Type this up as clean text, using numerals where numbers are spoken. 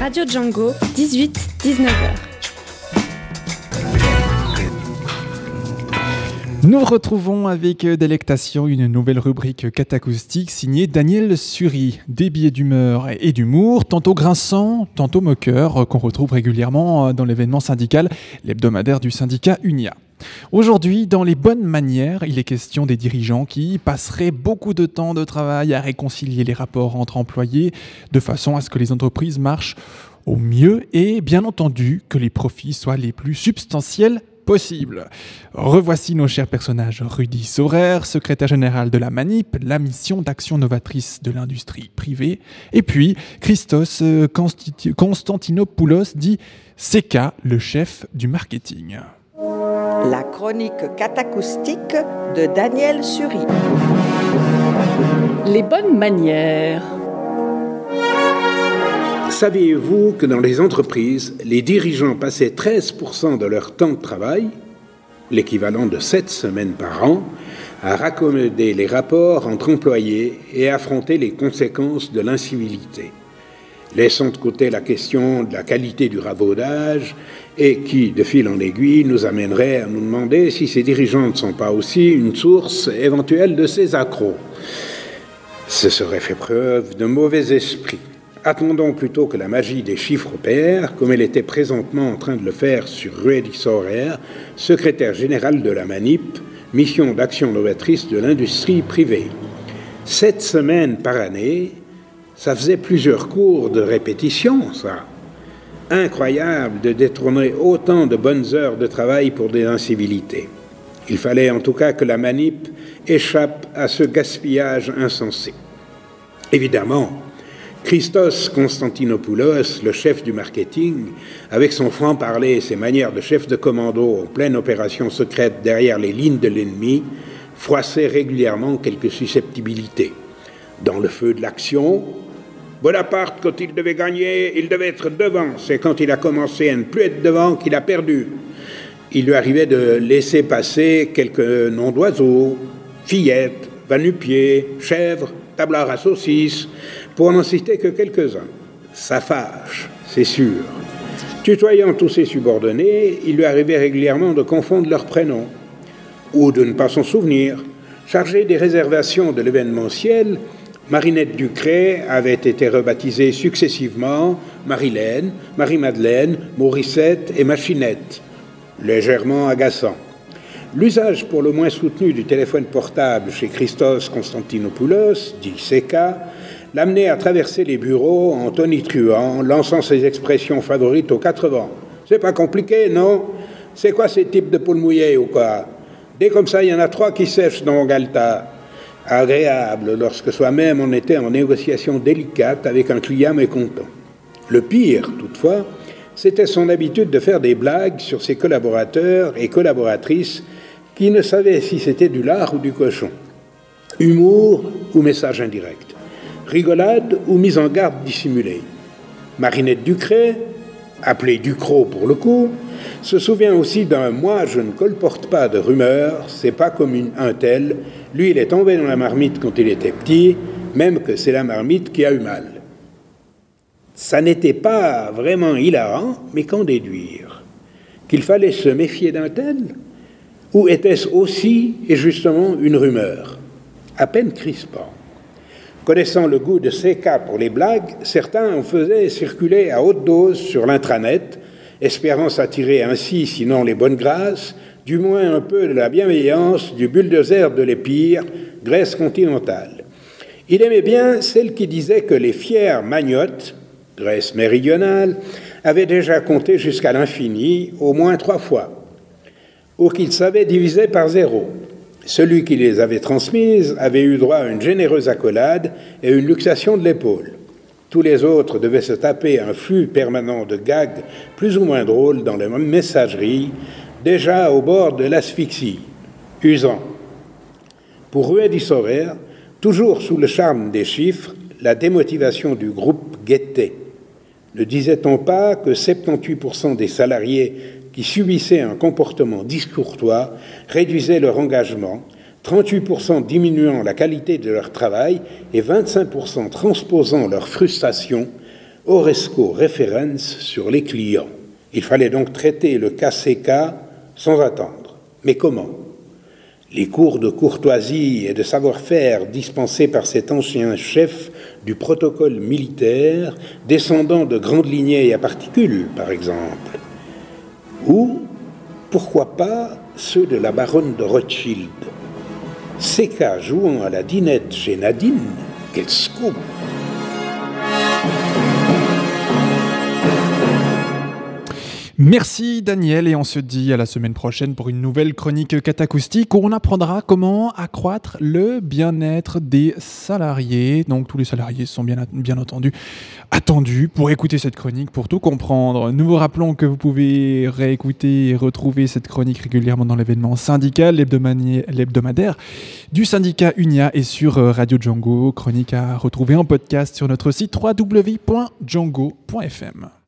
Radio Django, 18-19h. Nous retrouvons avec délectation une nouvelle rubrique catacoustique signée Daniel Sury. Des billets d'humeur et d'humour, tantôt grinçants, tantôt moqueurs, qu'on retrouve régulièrement dans l'événement syndical, l'hebdomadaire du syndicat UNIA. Aujourd'hui, dans les bonnes manières, il est question des dirigeants qui passeraient beaucoup de temps de travail à réconcilier les rapports entre employés de façon à ce que les entreprises marchent au mieux et bien entendu que les profits soient les plus substantiels possible. Revoici nos chers personnages. Rudy Saurer, secrétaire général de la MANIP, la mission d'action novatrice de l'industrie privée. Et puis, Christos Constantinopoulos, dit CK, le chef du marketing. La chronique catacoustique de Daniel Sury. Les bonnes manières. Saviez-vous que dans les entreprises, les dirigeants passaient 13% de leur temps de travail, l'équivalent de 7 semaines par an, à raccommoder les rapports entre employés et affronter les conséquences de l'incivilité, laissant de côté la question de la qualité du ravaudage et qui, de fil en aiguille, nous amènerait à nous demander si ces dirigeants ne sont pas aussi une source éventuelle de ces accros. Ce serait fait preuve de mauvais esprit. Attendons plutôt que la magie des chiffres opère, comme elle était présentement en train de le faire sur Rudy Saurer, secrétaire général de la MANIP, mission d'action novatrice de l'industrie privée. 7 semaines par année, ça faisait plusieurs cours de répétition, ça. Incroyable de détourner autant de bonnes heures de travail pour des incivilités. Il fallait en tout cas que la MANIP échappe à ce gaspillage insensé. Évidemment, Christos Constantinopoulos, le chef du marketing, avec son franc-parler et ses manières de chef de commando en pleine opération secrète derrière les lignes de l'ennemi, froissait régulièrement quelques susceptibilités. Dans le feu de l'action, Bonaparte, quand il devait gagner, il devait être devant. C'est quand il a commencé à ne plus être devant qu'il a perdu. Il lui arrivait de laisser passer quelques noms d'oiseaux, fillettes, va-nu-pieds, chèvres, tablard à saucisses, pour n'en citer que quelques-uns. Ça fâche, c'est sûr. Tutoyant tous ses subordonnés, il lui arrivait régulièrement de confondre leurs prénoms, ou de ne pas s'en souvenir. Chargée des réservations de l'événementiel, Marinette Ducret avait été rebaptisée successivement Marilène, Marie-Madeleine, Mauricette et Machinette, légèrement agaçant. L'usage pour le moins soutenu du téléphone portable chez Christos Constantinopoulos, dit CK, l'amenait à traverser les bureaux en tonitruant, lançant ses expressions favorites aux 4 vents. C'est pas compliqué, non? C'est quoi ces types de poules mouillées ou quoi? Dès comme ça, il y en a 3 qui sèchent dans mon Galta. Agréable lorsque soi-même on était en négociation délicate avec un client mécontent. Le pire, toutefois, c'était son habitude de faire des blagues sur ses collaborateurs et collaboratrices qui ne savaient si c'était du lard ou du cochon. Humour ou message indirect. Rigolade ou mise en garde dissimulée. Marinette Ducret, appelée Ducrot pour le coup, se souvient aussi d'un « moi je ne colporte pas de rumeurs, c'est pas comme un tel, lui il est tombé dans la marmite quand il était petit, même que c'est la marmite qui a eu mal ». Ça n'était pas vraiment hilarant, mais qu'en déduire? Qu'il fallait se méfier d'un tel? Ou était-ce aussi et justement une rumeur? À peine crispant. Connaissant le goût de CK pour les blagues, certains en faisaient circuler à haute dose sur l'intranet, espérant s'attirer ainsi, sinon les bonnes grâces, du moins un peu de la bienveillance du bulldozer de l'Épire, Grèce continentale. Il aimait bien celle qui disait que les fières magnottes, Grèce méridionale, avaient déjà compté jusqu'à l'infini, au moins 3 fois, ou qu'ils savaient diviser par 0. Celui qui les avait transmises avait eu droit à une généreuse accolade et une luxation de l'épaule. Tous les autres devaient se taper un flux permanent de gags plus ou moins drôles dans la messagerie, déjà au bord de l'asphyxie, usant. Pour Rudy Saurer, toujours sous le charme des chiffres, la démotivation du groupe guettait. Ne disait-on pas que 78% des salariés qui subissaient un comportement discourtois réduisaient leur engagement, 38% diminuant la qualité de leur travail et 25% transposant leur frustration horresco referens sur les clients. Il fallait donc traiter le cas CK sans attendre. Mais comment ? Les cours de courtoisie et de savoir-faire dispensés par cet ancien chef du protocole militaire, descendant de grandes lignées à particules, par exemple. Ou, pourquoi pas, ceux de la baronne de Rothschild. CK jouant à la dinette chez Nadine, quel scoop! Merci Daniel et on se dit à la semaine prochaine pour une nouvelle chronique catacoustique où on apprendra comment accroître le bien-être des salariés. Donc tous les salariés sont bien entendu attendus pour écouter cette chronique, pour tout comprendre. Nous vous rappelons que vous pouvez réécouter et retrouver cette chronique régulièrement dans l'événement syndical, l'hebdomadaire du syndicat UNIA et sur Radio Django. Chronique à retrouver en podcast sur notre site www.django.fm.